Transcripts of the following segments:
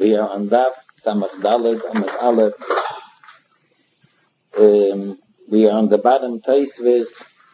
We are on Daf Samach Daled Amud Aleph. We are on the bottom Tosfos.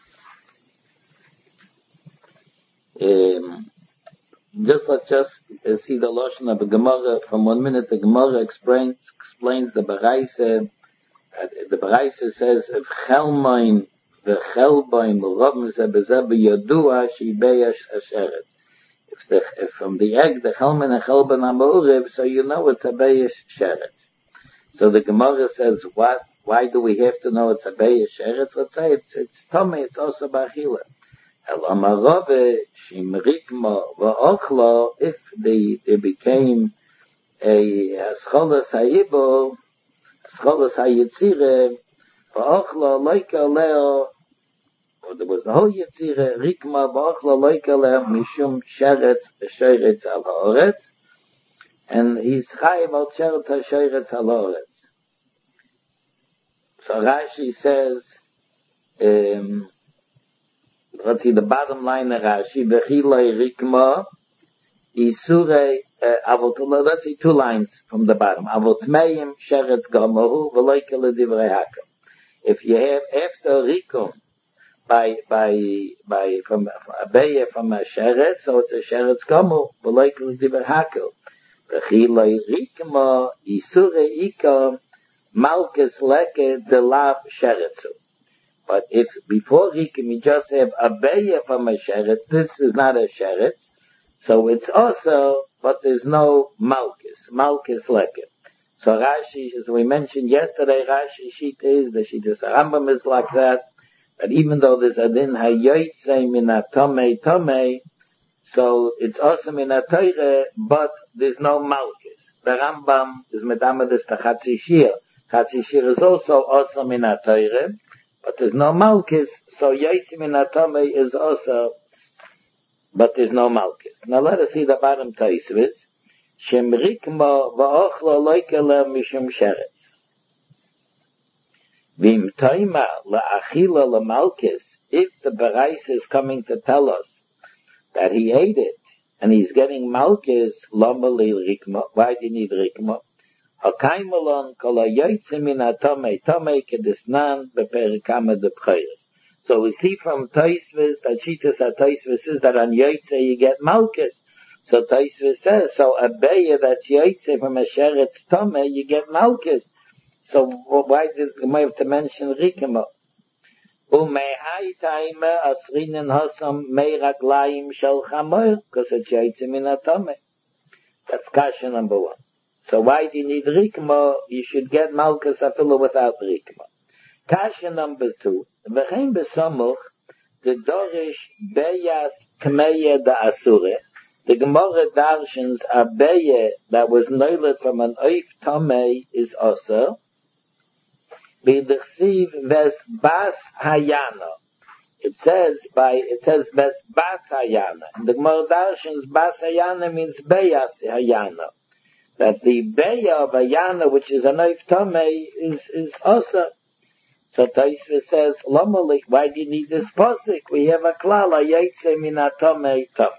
Let's see the lotion of the Gemara. From 1 minute, the Gemara explains the Baraisa. The Baraisa says, "If Chelmoin the Chelboim Rovim Zebezebe Yodua Shibeyash Asheret." If from the egg the Chelman and Chelban are Ma'urev, so you know it's a Beyash Sheret. So the Gemara says, what? Why do we have to know it's a Beyash Sheret? Let's say it's Tomei, it's also Bachila. El Amarove Shimrikma Va'ochlo, if they became a Scholas Hayibo, Scholas Hayitzire, Va'ochlo Loika Leo, or there was the whole Yitzire, Rikma Va'ochlo Loika Leo, Mishum Sheret Al Haaretz, and he's Chayiv Al Sheret HaSheret Al Haaretz. So Rashi says, let's see the bottom line of Rashi, V'chilei Rikma, Isurei, let's see 2 lines from the bottom. Avotmeim Sheretz Gamohu, V'loike L'divrei Hakel. If you have after Rikum, from a Beya from a Sheretz, so it's a Sheretz Gamohu, V'loike L'divrei Hakel. V'chilei Rikma, Isurei Ikam, Malkus Leke Delav Sheretzu. But if before Rikim you just have a Beya from a Sheretz, this is not a Sheretz, so it's also, but there's no Malkus Leke. So Rashi, as we mentioned yesterday, Rashi Shita is, the Shita Rambam is like that even though there's a din hayoytze min tomei, so it's also min ha-toire, but there's no Malkus. The Rambam is medamedes to Chatzi Shir. Chatzi Shir is also min ha-toire, but there's no Malkus, so Yaitz min ha-tomei is also, but there's no Malkus. Now let us see the bottom Tosfos. Shem rikma va'ochlo loikele mishum sheretz. Vim toima la'achila la'malkus. If the Baraisa is coming to tell us that he ate it, and he's getting Malkus, lama li rikma. Why do you need rikma? Hakaimalon kol ha'yoytze min ha-tomei, tomei kedisnan beperikama de b'chayres. So we see from Tosfos that Shitas HaTosfos is that on Yoytze you get Malkus. So Tosfos says, so a Beya that's Yoytze from a Sheretz Tomei, you get Malkus. So why did we have to mention Rikma? Umehai taime asrinen hosam meiraglaim shel chamoir, because it's Yoytze min ha-tomei. That's kasha number 1. So why do you need Rikma? You should get Malkus afilu without Rikma. Kasha number 2. V'chein besomuch, the dorish beyas tmeya da asure. The Gemara darshans a beya that was noilet from an oif tomei is also. B'dechsiv ves bas hayana. It says ves bas hayana. The Gemara darshans bas hayana means beyas hayana. That the beya of hayana, which is an oif tomei, is also. So Tosfos says, Lomalik, why do you need this posik? We have a klala, Yaitse min ha-tomei, tomei.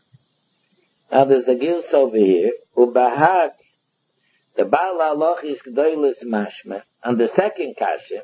Now there's a gils over here, Ubahag, the Baal Haloch is Gdoilis Mashma, and the second kasha,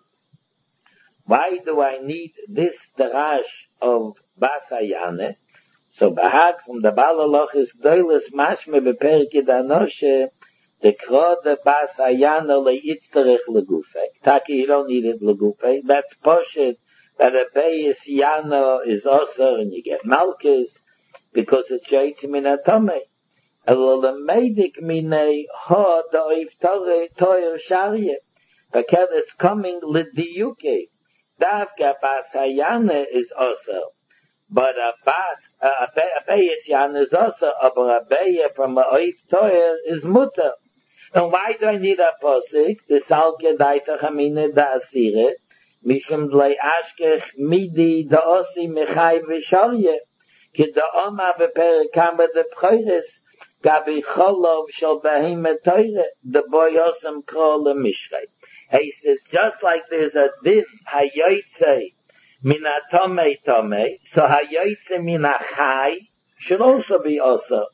why do I need this darash of Basayane? So Bahag from the Baal Haloch is Gdoilis Mashma, beperikid anoshe, the krod bas hayana leitzterich legufei. Taki, you don't need it legufei. That's poshet that a beyis yana is also, and you get Malkus because it's Yaitz min ha-tomei. Elo lemeidik minei ha da'oif toyer sharye. Because it's coming lidiyuke. Davka bas hayana is also, but a beyis yana is also, but a beya from a oif toyer is mutter. And why do I need a posik? The salke daita chamine da asire, mishum dlei ashkech midi da osi mechai v'shalye, ki da oma beperikama de b'chayres, gabi cholov shal behime teure, the boy osam kol le mishrei. He says, just like there's a din, hayoytze min ha-tomei tomei, so hayoytze min ha-chai should also be also.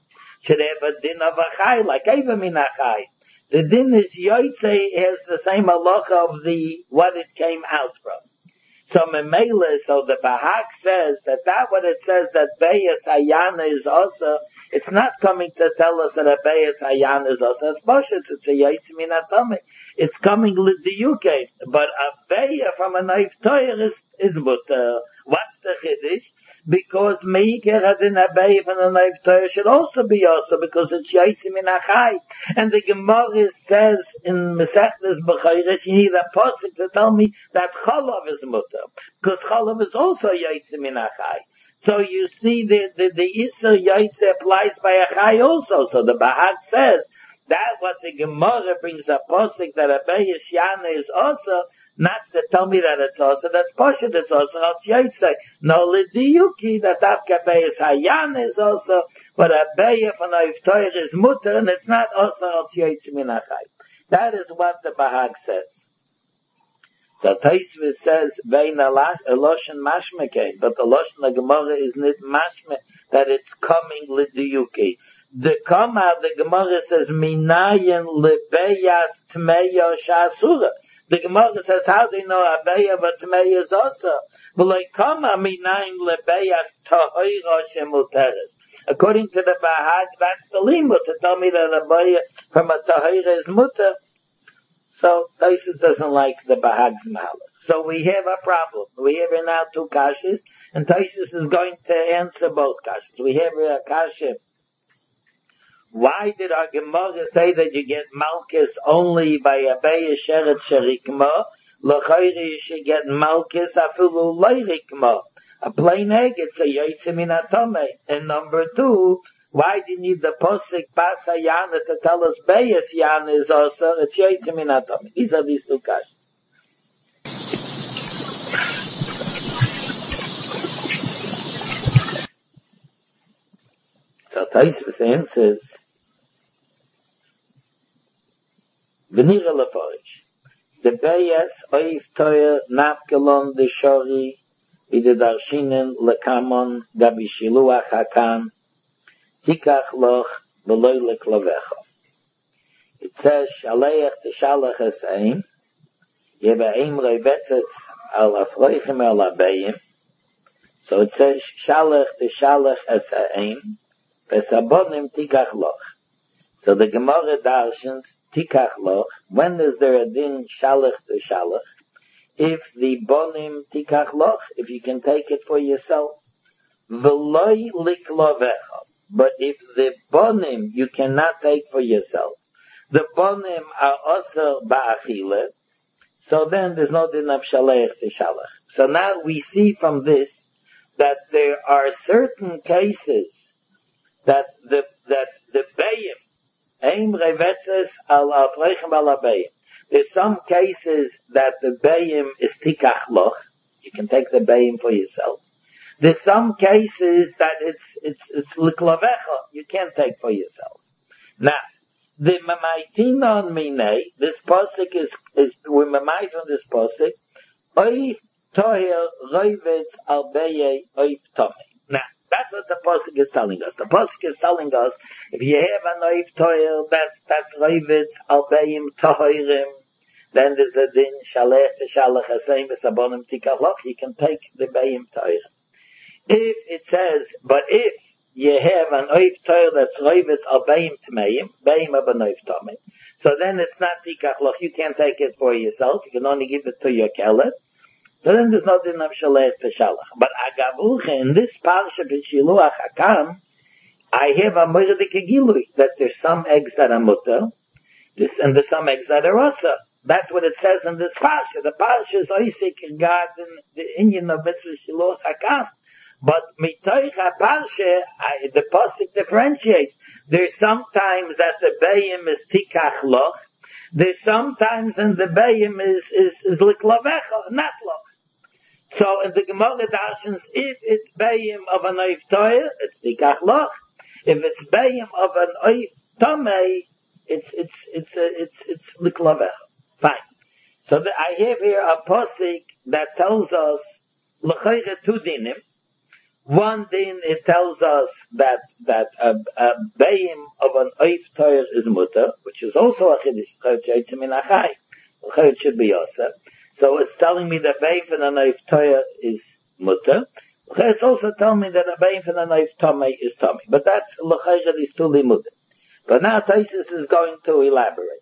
should have a din of a chai, like Eva min a chai. The din is yoytze has the same halacha of what it came out from. So Memele, so the Bahag says that what it says that Beyas Hayana is also, it's not coming to tell us that a Beyas Hayana is also, it's Moshe, it's a Yaitz Min Atomic. It's coming L'Diyuke, but a Beya from a Naif Toyer is mutter. What's the Chiddush? Because Meiker Adin a Beya from a Naif Toyer should also be also, because it's Yaitz Min Achai. And the Gemara says in Mesechtes B'chayres, you need a posik to tell me that Cholov is mutter. Because Cholov is also Yaitz Min Achai. So you see the Isser Yaitz applies by Achai also. So the Bahag says, that what the Gemara brings a posik that a Beyas Yana is also, not to tell me that it's also, that's Poshet it's also, else Yaitze. No, L'Diyuki, that Afka Beyas Hayana is also, but a Beya from Oif Toyer is mutter, and it's not also, else Yaitze Min Achai. That is what the Bahag says. So Taisvis says, Vein Eloshen Mashmeke, but the Loshen the Gemara is not Mashme, that it's coming L'Diyuki. The Gemara says, Minayin lebeyas tmeya shasura. The Gemara says, how do you know abeya but tmeya is also? V'loi kama minayin lebeyas tahira shemuteres. According to the Bahag, that's the limud to tell me that abeya from a tahira is muter. So Taisus doesn't like the Bahag's malach. So we have a problem. We have now two kashas, and Taisus is going to answer both kashas. We have a kasha. Why did our Gemara say that you get Malchus only by a Beya Sheret Sherikma? L'chayri you should get Malchus afilu Leirikma. A plain egg, it's a Yaitze Min Atome. And number two, why do you need the Posik Basa Yana to tell us Beyas Yana is also, it's Yaitze Min Atome. These are these two kashas. So Taisvis answers, V'nira leforish. The Beyas Oif Toyer Nafkelon the Shori Ide Darshinen Lekamon Gabi Shiluach Hakan Tikach Loch Beloy Leklavecha. It says Shaleach Teshalach Esaim Yebaim Rebetzitz Al Afroichim El Abayim. So it says Shalach Teshalach Esaim Pesabonim Tikach Loch. So the Gemara darshans tikach loch. When is there a din shalach to shalach? If the bonim tikach loch, if you can take it for yourself. V'loi liklovecha. But if the bonim you cannot take for yourself, the bonim are also ba'achile, so then there's no din of shalach to shalach. So now we see from this that there are certain cases that the bayim there's some cases that the bayim is tikach loch. You can take the bayim for yourself. There's some cases that it's liklavecha. You can't take for yourself. Now, the mamaitin on mine, this posik is we mamait on this posik. Oif toher roivetz al beye oif tomei. Now, that's what the Pasuk is telling us. The Pasuk is telling us, if you have an oif toil, that's roivitz albeim tohirim, then there's a din, shalech, teshalach, haseim, esabonim, tikaloch, you can take the beim tohirim. If it says, but if you have an oif toil that's roivitz albeim tmeim, beim of an oif tomei, so then it's not tikaloch, you can't take it for yourself, you can only give it to your kelet. So then there's no din of shalech to shalach. But agavuche, in this parsha b'shiluach hakam, I have a moedike gilui, that there's some eggs that are mutter, and there's some eggs that are rasa. That's what it says in this parsha. The parsha is oisik regarding the inyan of mitzvah shiluach hakam. But mitoich ha-parsha, the pasuk differentiates. There's sometimes that the bayim is tikach loch, there's sometimes in the bayim is liklavecha, not loch. So in the Gemara darshans, if it's bayim of an oif toyer, it's tikach loch. If it's bayim of an oif tomei, it's liklavecha. Fine. So I have here a posik that tells us l'chayre two dinim. One thing it tells us that a bayim of an oif toyer is mutter, which is also a chiddush. It should be also. So it's telling me that bayim for an oif toyer is mutter. It's also telling me that a bayim for an oif tomei is tomei. But that's l'chayre is tuli mutter. But now Taisus is going to elaborate.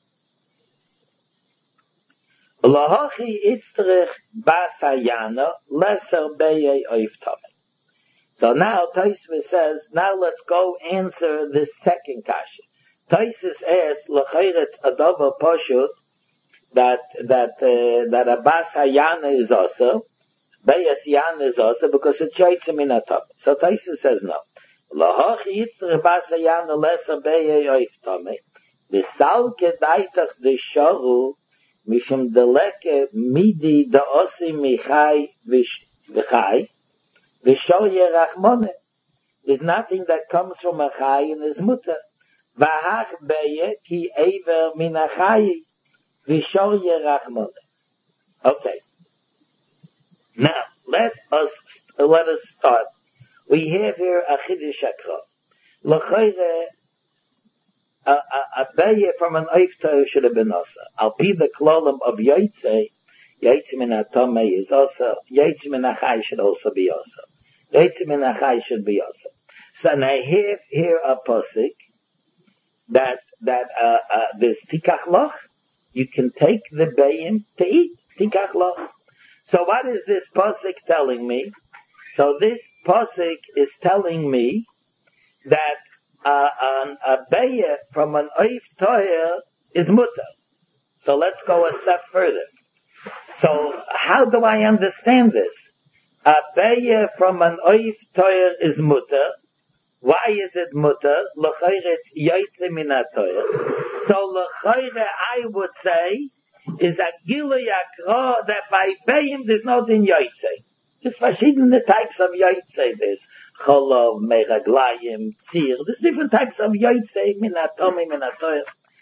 Lahachi itzrich bas hayana lesser beye oif tomei. So now Taisus says, now let's go answer this second kasha. Taisus asks, l'chayretz adova poshut, that a bas hayana is also, beyas yana is also, because it's yoytzim in a top. So Taisus says no. L'hochi yitzrich bas hayana lesser beye oif tomei. V'salke daitach d'shoru, mishum deleke midi da'osi michai v'chai, V'shoye rachmone. There's nothing that comes from a chai in his mutter. V'hach beye ki ever min achai. V'shoye rachmone. Okay. Now, let us start. We have here a chiddush akra. L'chayre, a beye from an oif toyer should have been also. Al pi the klolim of yotzei, yotzei min atomei is also, yotzei min achai should also be also. Yotzei min achai should be also. So now I have here a posik that there's tikach loch. You can take the bayim to eat tikach loch. So what is this posik telling me? So this posik is telling me that a bayah from an oif toyer is mutter. So let's go a step further. So how do I understand this? A bayah from an oif toyer is mutter. Why is it mutter? L'chayre it's yoytze min ha-toyer. So l'chayre I would say is a gilui akra that by bayim there's no din yoytze. There's verschiedene types of yoytze. There's cholov, meraglayim, tzir. There's different types of yoytze, min ha-tomei, min ha-toyer.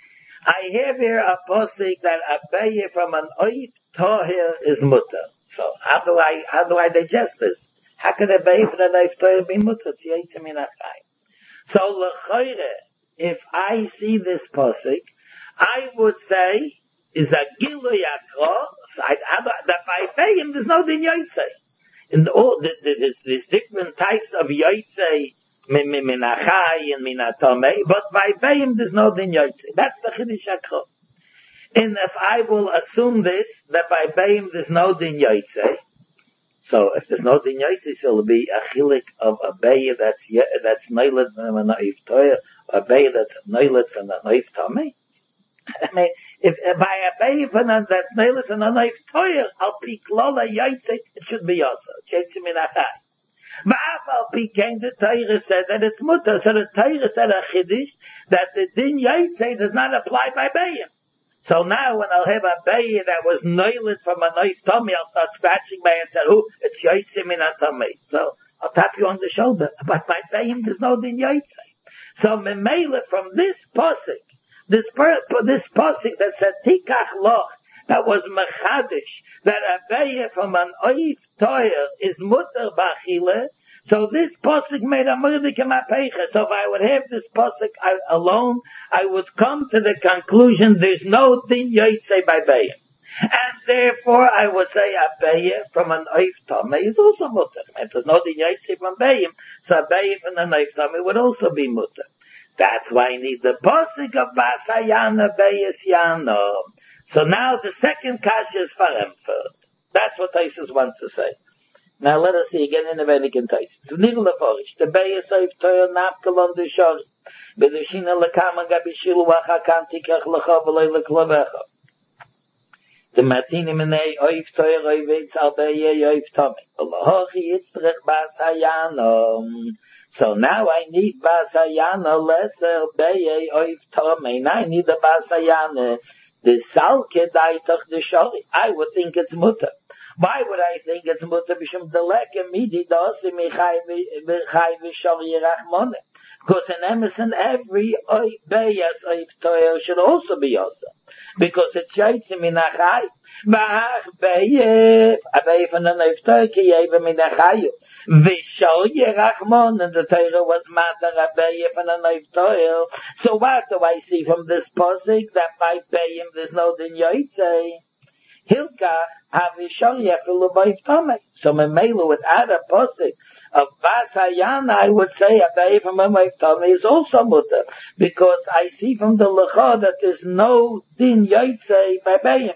I have here a posik that a bayah from an oif toyer is mutter. So how do I digest this? How could a bayah from an oif toyer be mutter? It's yoytze min ha-chai. So l'chayre, if I see this posik, I would say is a gilui akra that by bayim there's no din yoytze. In there's different types of yoytze, min achai and min atomei, but by bayim there's no din yoytze. That's the chiddush akra. And if I will assume this, that by bayim there's no din yoytze, so if there's no din yoytze, so it'll be a chilik of a bayim that's noilet from an oif toyer, a bayim that's noilet from an oif tomei. I mean, if by a bayim that's noilet from an oif toyer, al pi klola yoytze, it should be also. Yoytze min achai. V'afal pi came the Torah said that it's mutter. So the Torah said a chiddush that the din yoytze does not apply by bayim. So now when I'll have a bayim that was noilet from an oif tomei, I'll start scratching my head and say, "Oh, it's yoytze min ha-tomei." So I'll tap you on the shoulder. But by bayim there's no din yoytze. So memela from this posik, this posik that said tikach loch, that was mechadish, that a bayah from an oif toyer is mutter b'achile. So this posik made a murdik in my peicha. So if I would have this posik alone, I would come to the conclusion there's no din yoytze by bayah. And therefore I would say a bayah from an oif tomei is also mutter. If there's no din yoytze from bayah, so a bayah from an oif tomei would also be mutter. That's why I need the posik of bas hayana bayas yana. So now the second kasha is for Emford. That's what Taisus wants to say. Now let us see again in the Vedic Taisus. Nigel Leforish, the Beis Oif Toyer Nafkalon de Shori, Bedushina Lekama Gabishilu Wachakan Tikach Lecha V'lei Leklovecha. The Matinim Inei Oif Toyer Oivitz Al Beye Oif Tomei. Allahochi Yitzrech Bas Hayana. So now I need Bas Hayana lesser Beye Oif Tomei. Now I need the Bas Hayana. The salke daitach the shori. I would think it's mutter. Why would I think it's mutter? Bishum deleke midi dosi michai v'shori rachmone. Because in Emerson, every Beyas Oif Toyer should also be also. Because it's Yaitze Minachai. V'ach Beyef, a Beyef and an Oif Toyer ki Yeva Minachayu. V'shol Yerachmon, and the Torah was Matar a Beyef and an Oif Toyer. So what do I see from this posik? That by Beyim there's no Din Yaitze. Hilkach havishol yefilu b'iftamei. So memelu without a posik of Bas Hayana, I would say a bay from a b'iftamei is also mutter, because I see from the lecha that there's no din yaitze by bayim.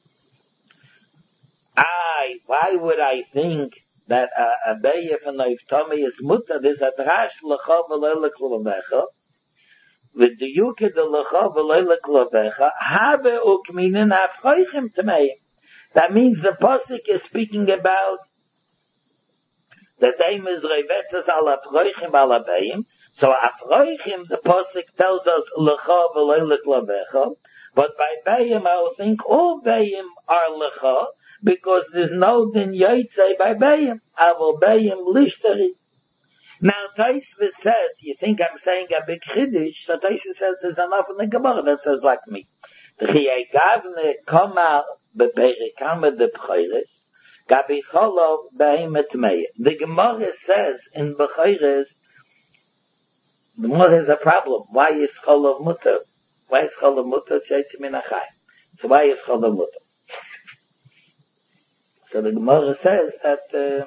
Why would I think that a bay from a b'iftamei is mutter? There's a drash lecha v'loy leklavecha. With the yuke the lecha v'loy leklavecha have ukminin afroichim t'meim. That means the posik is speaking about the time is revetzes al afroichim al abayim. So afroichim, the posik tells us lecha v'loy leklavecha. But by bayim, I will think all bayim are lecha, because there's no din yaitze by bayim. Avol bayim lishtari. Now Taisvis says, you think I'm saying a big chiddush, so Taisvis says there's enough in the Gemara that says like me. The chiyagavne koma beperikama de b'chayres, gabi cholov behemet meya. The Gemara says in b'chayres, the Gemara has a problem. Why is cholov mutter? Why is cholov mutter? Sheitz minachai. So why is cholov mutter? So the Gemara says that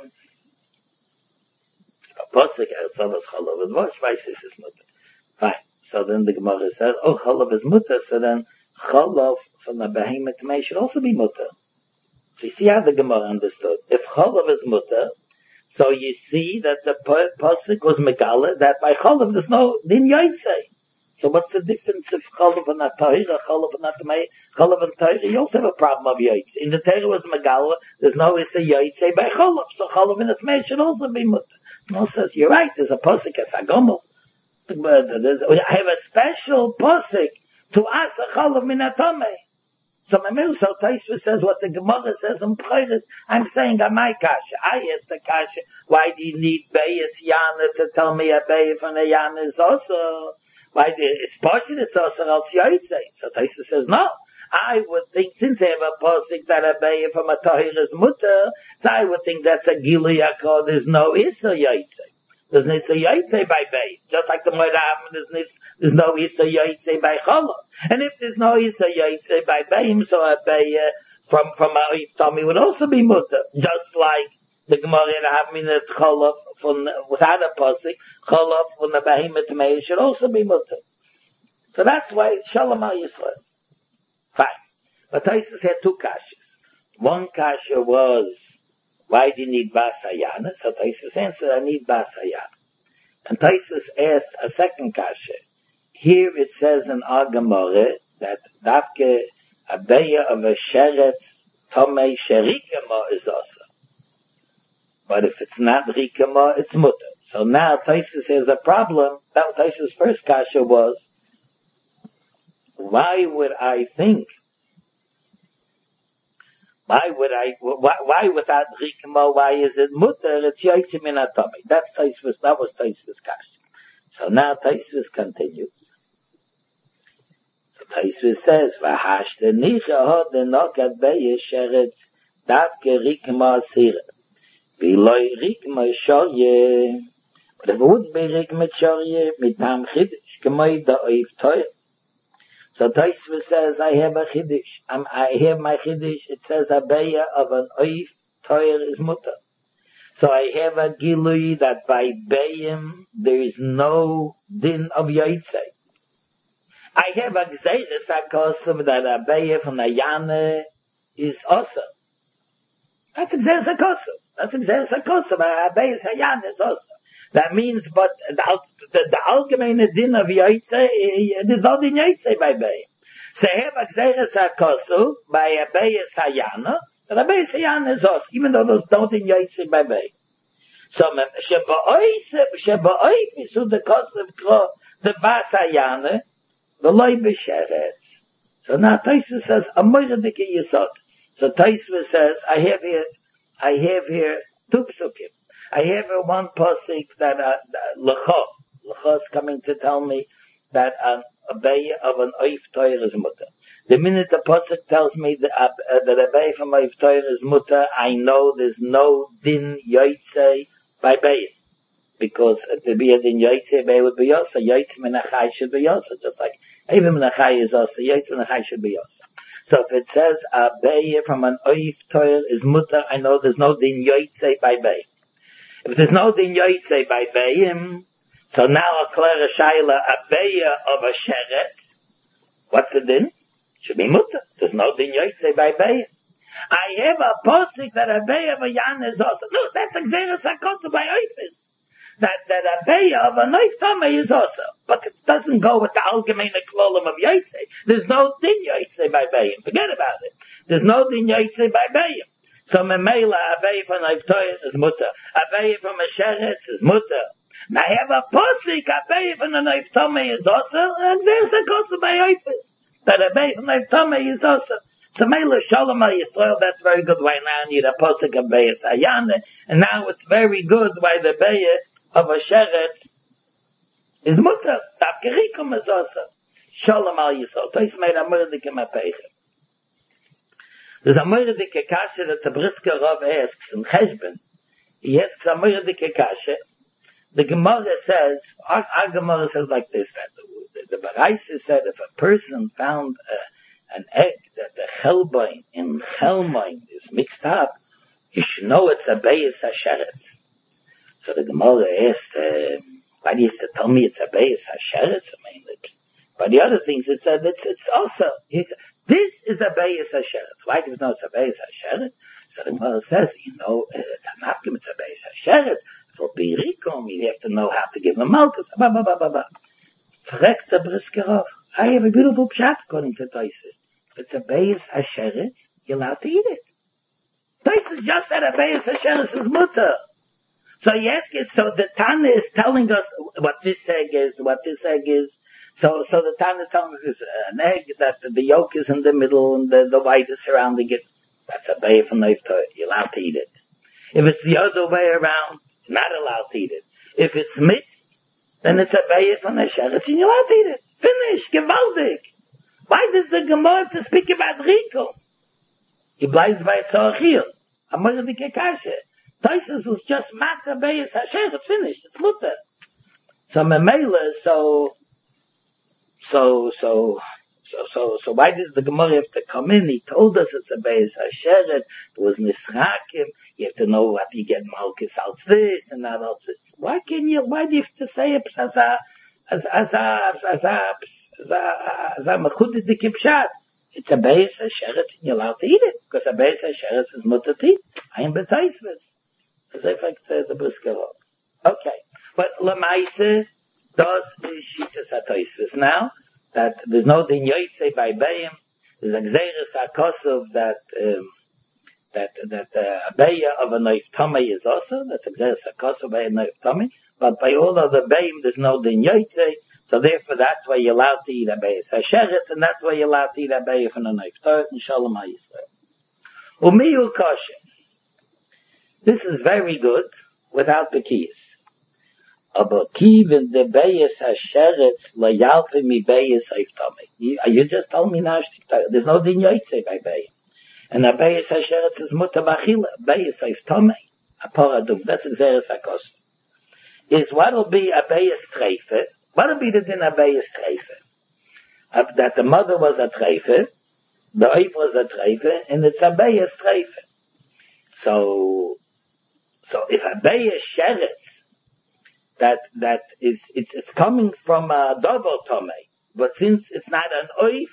Posik Solas Chalav is Mosh, Vaisis is Mutter. Fine. So then the Gemara says, oh, Chalav is Mutter, so then Chalav from the Behemoth Mei should also be Mutter. So you see how the Gemara understood. If Chalav is Mutter, so you see that the Posik was Megala, that by Chalav there's no Din Yaitse. So what's the difference if Chalav and Atahira, Chalav and Atamei, Chalav and Tahira, you also have a problem of Yaitse. In the Tahira was Megala, there's no Issa Yaitse by Chalav, so Chalav and Atamei should also be Mutter. No says, you're right, there's a posik as Agomel. I have a special posik to ask a chalav min atome. So so Taisva says what the Gemara says in Pchayres, I'm saying on my kasha. I asked the kasha, why do you need Beyas Yana to tell me a Beyas from a Yana is also? It's partial, it's also else Yaitse. So Taisva says, no. I would think, since I have a posik that a Beyah from a Tahir is mutter, so I would think that's a Gili Yakor, there's no Issa Yaitse. There's no Issa Yaitse by Beyah. Just like the Moirab, there's no Issa Yaitse by Chalav. And if there's no Issa Yaitse by Beyah, so a Beyah from a Iftami would also be mutter. Just like the Gemara in Havminat Chalav without a posik, Chalav from the Behemoth Mei should also be mutter. So that's why Shalom Al Yisrael. Fine. But Taisus had two kashas. One kasha was, why do you need Bas Hayana? So Taisus answered, I need Bas Hayana. And Taisus asked a second kasha. Here it says in our Gemara that Davke Abeya of a Sheretz Tomei Sherikama is also. But if it's not Rikama, it's Mutter. So now Taisus has a problem. That Taisus' first kasha was, why without Rikma, why is it mutter? It's Yaitze min Atomei. That was Taisvis Kash. So now Taisvis continues. So Taisvis says, V'hashte nicha hod enokat beyesh sheretz davke Rikma asira. V'loi Rikma shorye. But if it wouldn't be Rikma shorye, mitam chidish, k'moi da'oif toyer. So Taisva says, I have a chiddush. I have my chiddush. It says a beya of an oif toyer is mutter. So I have a gilui that by beyim there is no din of yaitse. I have a gzeiris akosim that a beya from a yana is also. That's gzeiris akosim. A beya yana is also. That means, but the allgemeine din of Yaitse, there's no din Yaitse by Beyah. So have a Gzeres HaKosu by a Beyas Hayana, but a Beyas Hayana is us, even though there's no din Yaitse by Beyah. So, Sheba'oif isu the Kosu Kro, the Bas Hayana, the Loi B'Sheretz. So now Taisva says, Amoyradike Yisot. So Taisva says, I have here two psukim. I have one posik that lecha L'chos coming to tell me that a bay of an oif toyer is mutter. The minute the Pasuk tells me that a bay from oif toyer is mutter, I know there's no din yoytze by bay. Because to be a din yoytze, bay would be yosa. Yoytze menachai should be yosa. Just like even menachai is yosa, yoytze menachai should be yosa. So if it says a bay from an oif toyer is mutter, I know there's no din yoytze by bay. If there's no din yoytze by bayim, so now a clear shaila, a beya of a sheretz, what's the din? Should be mutter. There's no din yoytze by beya. I have a posik that a beya of a yan is also. No, that's exeris hakosu by oifis. That a beya of a noif tomei is also. But it doesn't go with the algemeine klolim of yoytze. There's no din yoytze by beya. Forget about it. There's no din yoytze by beya. So memela, a beya from a noif toyer is mutter. A beya from a sheretz is mutter. Now I have a posik, a bay from the Neif Tomei is also, and there's a kosu by Oifis. That a bay from Neif Tomei is also. So Mela Shalom al Yisrael, that's very good. Why now I need a posik of Bayas Ayane, and now it's very good why the bay of a Sheret is mutter. Tafkerikum is also. Shalom al Yisrael. Tois made a murdik in my peiche. There's a murdik kasha that the Brisker Rav asks in Cheshben. He asks a murdik kasha. The Gemara says, our Gemara says like this, that the Baraisa said if a person found an egg that the chelbain and chelmain is mixed up, you should know it's a Bayis HaSheretz. So the Gemara asked, why do you have to tell me it's a Bayis HaSheretz? I mean, by the other things it said, it's also, this is a Bayis HaSheretz. Why do you know it's a Bayis HaSheretz? So the Gemara says, it's a Mafkim, it's a Bayis HaSheretz. For Birikum, you have to know how to give them malchus. Frek the Briskerov. I have a beautiful pshat according to Taisus. If it's a Bayis HaSheretz, you're allowed to eat it. Taisus just said a Bayis HaSheretz is mutter. So you ask it, so the Tana is telling us what this egg is. So the Tana is telling us it's an egg that the yolk is in the middle and the white is surrounding it. That's a Bayis from Neif Toyer. You're allowed to eat it. If it's the other way around, not allowed to eat it. If it's mixed, then it's a bayit from the sheretz and you're allowed to eat it. Finish, gewaldig. Why does the Gemara to speak about Rico? He bleibt by Tzorachir. Amor di Kekashe. Taisus was just matter bayit hasher. It's finished. It's mutter. So memela, so why does the Gemara have to come in? He told us it's a Bayis HaSheret. It was Nisrakim. You have to know what you get Malchus out this and that else. Why do you have to say it as a Mechudit de Kipshat? It's a Bayis HaSheret and you're allowed to eat it. Because a Bayis HaSheret is mutter to eat. I am betaisves. As I think the Brisker. Okay. But Lamaise does the Shitas HaTaisves now. That there's no din yoytze by bayim. There's a gzeres hakosov that a beya of a noif tomei is also. That's a gzeres hakosov by a noif tomei. But by all of the bayim, there's no din yoytze. So therefore, that's why you're allowed to eat a beya hasheretz, and that's why you're allowed to eat a beya from a noif toyer. And shalom ha'yisrael. Umiyu kosher. This is very good without the keys. Aber kiven the Bayis HaSheretz la yalfi mi Bayis HaIftami. You just told me now, there's no din yoytze by Bayis. And a Bayis HaSheretz is mutter b'achila. Bayis HaIftami. A paradum. That's Xeris HaKos. Is what'll be a Bayis Treife. What'll be the din a Bayis Treife? That the mother was a Treife, the oif was a Treife, and it's a Bayis Treife. So if a Bayis Sheretz, it's coming from a double tomei. But since it's not an oif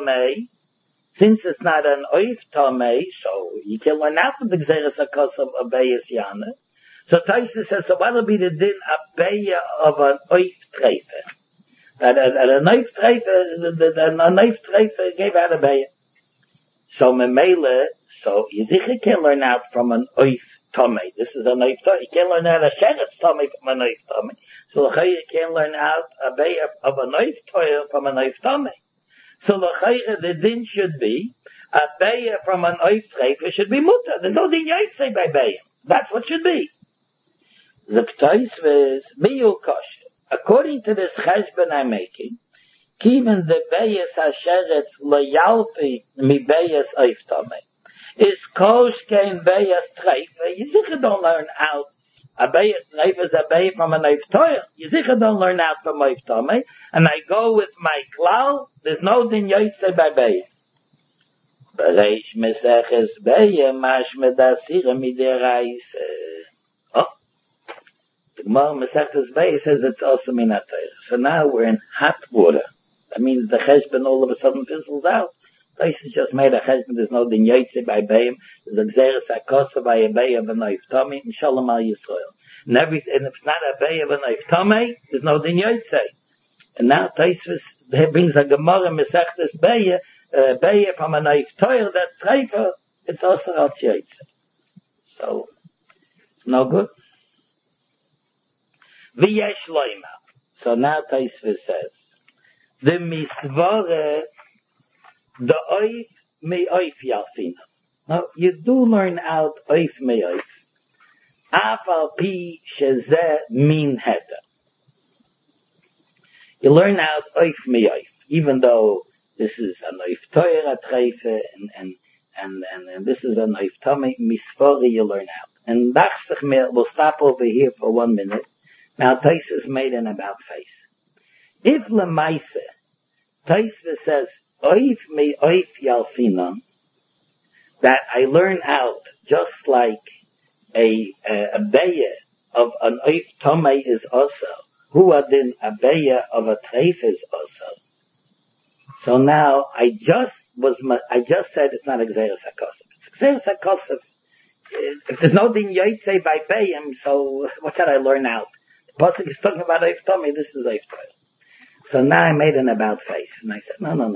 tomei, so you can learn out from the Xeris HaKos of Bayis Yana. So Taisus says, so what'll be the din a beya of an oif treife? That a knife treife gave out a beya. So memele, so Yizicha can learn out from an oif tomei. This is a knife tomei. You can't learn out a sheretz tomei from a knife tomei. So l'chayre can learn out a beya of a knife toyer from a knife tomei. So l'chayre the din should be a beya from an oif treife should be mutter. There's no din yoytze by beya. That's what should be. The P'tais was miyu kosher. according to this cheshbon I'm making, kiven the beyes hasheretz loyalfi mi beyes oiftome. Is kosh kein beyes treife. You sicher don't learn out. A beyes treife is a bey from an oiftoyer. You sicher don't learn out from oiftome. And I go with my klal, there's no din yoitze by bey. Bereish meseches beye mashme dasire miderais. Oh, the Gemara Meseches Beye says it's also minatayr. So now we're in hot water. That means the cheshbon all of a sudden fizzles out. This is just made a cheshbon. There's no din yaitze by Beyim. There's a gzeres hakosa by a Beye of a noif tomei and shalom al Yisrael. And if it's not a Beye of a noif tomei, there's no din yaitze. And now Taisvis brings a Gemara Meseches Beye. Beye from a knife toil that treifer, it's also out yaitze. So, it's no good. V'yesh loima. So now Taisvis says, the misvore, the oif me oif yalfina. Now, you do learn out oif me oif. Afal pi shezeh min heta. You learn out oif me oif, even though this is a noif toyer at reife, and this is a noif tomei, misvore you learn out. And we'll stop over here for 1 minute. Now Taisus made an about face. If lemaise, Taisus says, oif me oif yalfina, that I learn out just like a beye of an oif tomei is also, who adin a beye of a treif is also. So now I just said it's not Xeris HaKosov. It's Xeris HaKosov. If there's no din yaitze by Beyim, so what should I learn out? The Pasuk is talking about Eif Tomei, this is Eif Toil. So now I made an about face. And I said, no.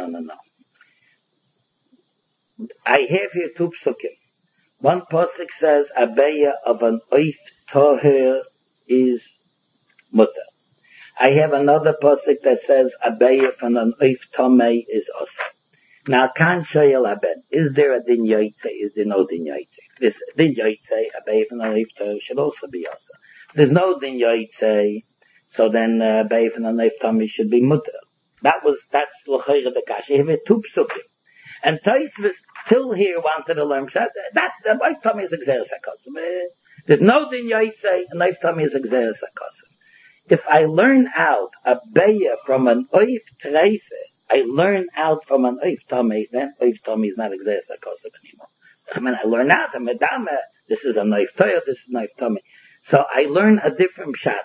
I have here 2 psukim. One Pasuk says, a beya of an Eif Toher is mutter. I have another pasuk that says a beya from an oif tomei is also. Now, kan shoyel aben, is there a din yaitze? Is there no din yaitze? This din yaitze, a beya from an oif tomei should also be also. There's no din yaitze, so then a beya from an oif tomei should be mutter. That's l'chayre the kash. You have 2 psukim, and Taisvis till here wanted to learn that the oif tomei is exeres hakosim. There's no din yaitze, and oif tomei is exeres hakosim. If I learn out a beya from an oif treife, I learn out from an oif tomei, then oif tomei is not exeres hakosim anymore. I mean, I learn out a medama, this is an oif toyer, this is an oif tomei. So I learn a different shot.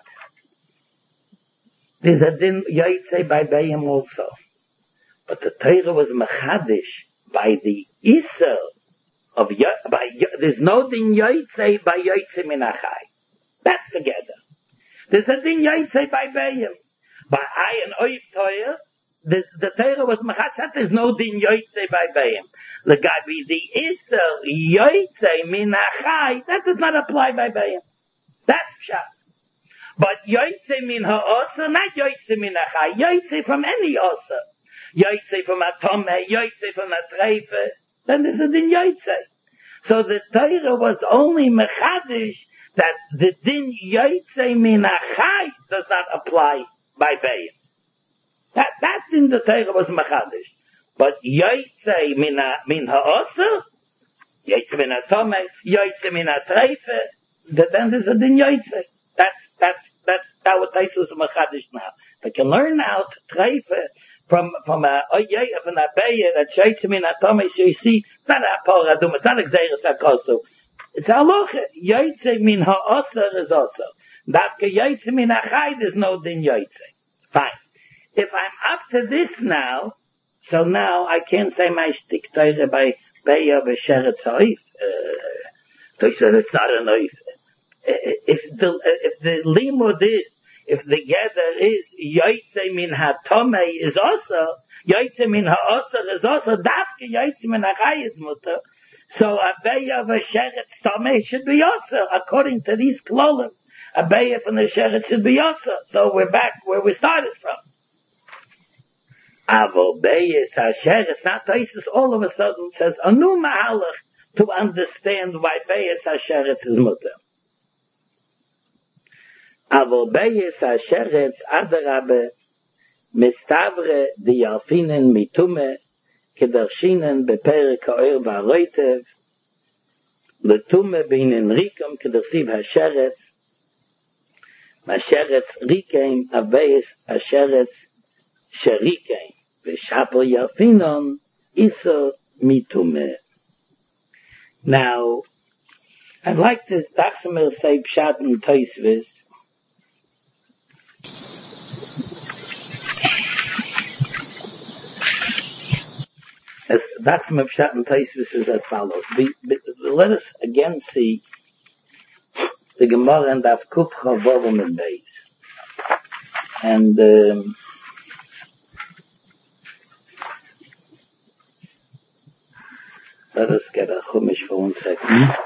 There's a din yaitze by beyim also. But the Torah was mechadish by the Isser of, there's no din yaitze by yaitze minachai. That's together. There's a din yaitze by Beyim. By I and Oif Toyer, the Torah was machashat, there's no din yaitze by Beyim. Legabi the Isser yaitze minachai, that does not apply by Beyim. That's pshat. But yaitze min ha'osa, not yaitze minachai, yaitze from any osa. Yaitze from a tomei, yaitze from a treife, then there's a din yaitze. So the Torah was only mechadish that the din yaitze minachai does not apply by Beyim. That din the Torah was mechadish. But yaitze min ha'osa, yaitze min ha'tomei, yaitze min ha'treife, then there's a din yaitze. That's what Taisus is mechadish now. They can learn out treife from a beya that yaitze min ha'tomei, so you see, it's not a paradum, it's not a gzeres hakosu. It's halacha. Yaitze min ha'oser is also. Dafka yaitze min ha'chai, there's no din yaitze. Fine. If I'm up to this now, so now I can't say my shtik Torah by beya b'sheret ha'oif. So he said it's not an oif. If the limud is, if the gather is yaitze min ha'tomei is also, yaitze min ha'oser is also, dafka yaitze min ha'chai is mutter. So a beya of a sheret tomei should be also, according to these klolim. A beya from the sheret should be also. So we're back where we started from. Avo beya sheret, now Taisus all of a sudden says a new mahalach to understand why beya sheret is mutter. Aber Beis HaSheretz Adarabe Mistavre di Yalfinen Mitume Kedershinen Beperek HaOr VaRoitev Letume Beinen Rikom Kedersiv HaSheretz HaSheretz Rikeim Aveis HaSheretz Sherikeim V'Shapo Yalfinon Iso Mitume. Now, I'd like to Dachsemer say Pshat and Tosfos. As Dachsemer Pshat and Tosfos is as follows. Let us again see the Gemara and Daf Kuf Chavav and Beis. And let us get a Chumash for 1 second.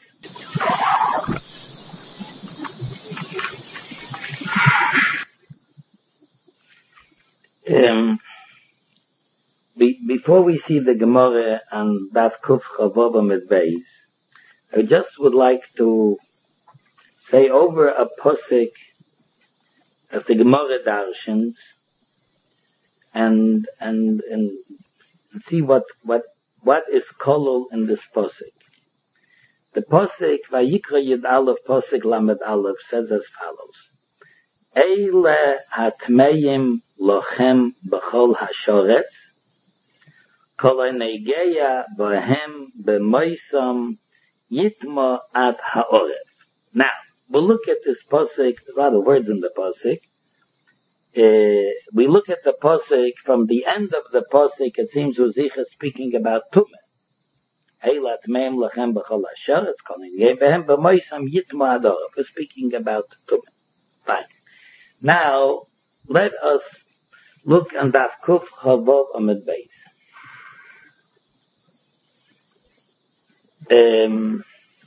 Before we see the Gemara and Daf Kuf Chavav and Beis, I just would like to say over a posik that the Gemara darshans and see what is kolol in this posik. The posik Vayikra Yud Aleph posik Lamed Aleph says as follows: Eile hatmeim lochem b'chol hashoretz kol negeya b'hem b'moisam yitma ad ha'oref. Now, we'll look at this posik. There's a lot of words in the posik. We look at the posik from the end of the posik. It seems Uzicha is speaking about Tumah. Eilat meim lachem b'chol hashoretz kol negeya b'hem b'moisam yitma ad ha'oref. We're speaking about Tumah. Fine. Now, let us look on Daf Kuf Chavav Amud Beis. Tanu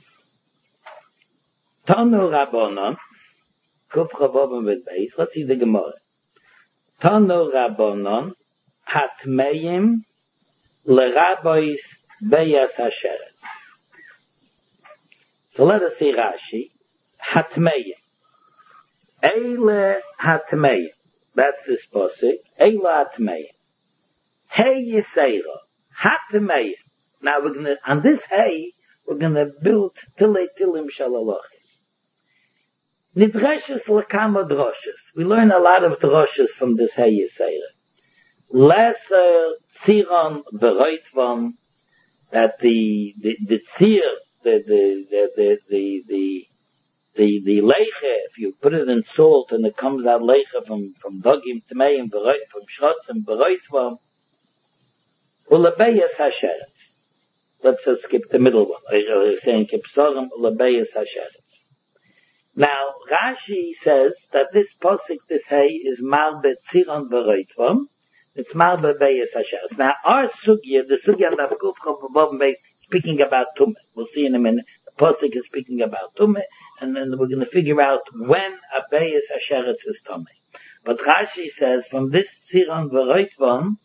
Rabbanon, Kuf Chavav Amud Beis. Let's see the Gemara. Tanu Rabbanon Hatmeim LeRabbois Beyas HaSheretz. So let us see Rashi. Hatmeim. Eile hatmeim. That's this posik. Eile hatmeim. Hey Yisera. Hatmeim. Now we're gonna, on this hey, we're gonna build Tilei Tilim Shalalochis. Nidreshes Lakama Droshes. We learn a lot of droshes from this hey Yisera. Lesser Tziron Beroitvam, that the tzir, the leiche, if you put it in salt and it comes out leiche from dogim tmeim, from shrotzim, beroitvam, ulabeyas hasheretz. Let's just skip the middle one. We're saying kipsorim, ulabeyas hasheretz. Now, Rashi says that this posik, this hay, is marbe tziron beroitvam. It's marbe beyas hasheretz. Now, our sugya, the sugya of Kuf Chavav Beis, speaking about tumah. We'll see in a minute. The posik is speaking about tumah. And then we're going to figure out when a Beyas HaSheretz is Tomei. But Rashi says, from this Tziron V'Roitvam,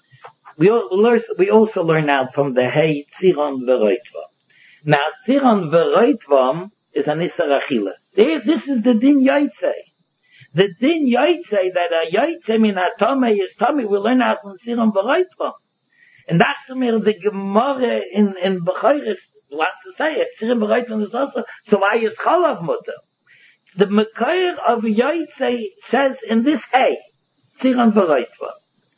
we also learn out from the Hey Tziron V'Roitvam. Now, Tziron V'Roitvam is an Isser Achila. This is the Din Yotzei. The Din Yotzei, that a Yotzei min HaTomei is Tomei, we learn out from Tziron V'Roitvam. And that's the Gemara in Bechoros wants to say it. Tziron V'Roitvam is also, so why is Chalav Mutter? The Mekayr of Yotzei says in this hay, Tziron V'Roitvam.